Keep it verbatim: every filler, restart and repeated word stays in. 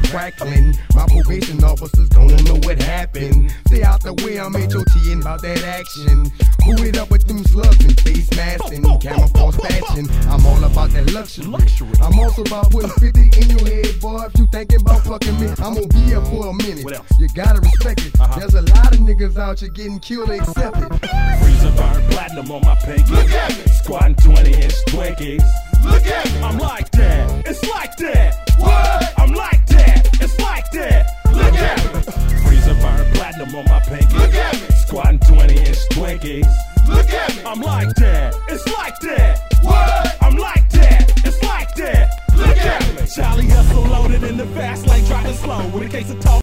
crackling. My probation officers gonna know what happened. Stay out the way, I'm H O T N about that action. Who it up with them slugs and face masks and camouflage fashion. I'm all about that luxury. I'm also about putting fifty in your head, boy. If you thinking about fucking me, I'm gonna be here for a minute. You gotta respect it. Uh-huh. There's a lot of niggas out here getting killed, accept it. Freezer burn platinum on my pinky. Look at me. Squatting twenty inch Twinkies. Look at me. I'm like that. It's like that. What? I'm like that. It's like that. Look at me. Freezer burn platinum on my pinky. Look at me. Squatting twenty inch Twinkies. Look at me. I'm like that. It's like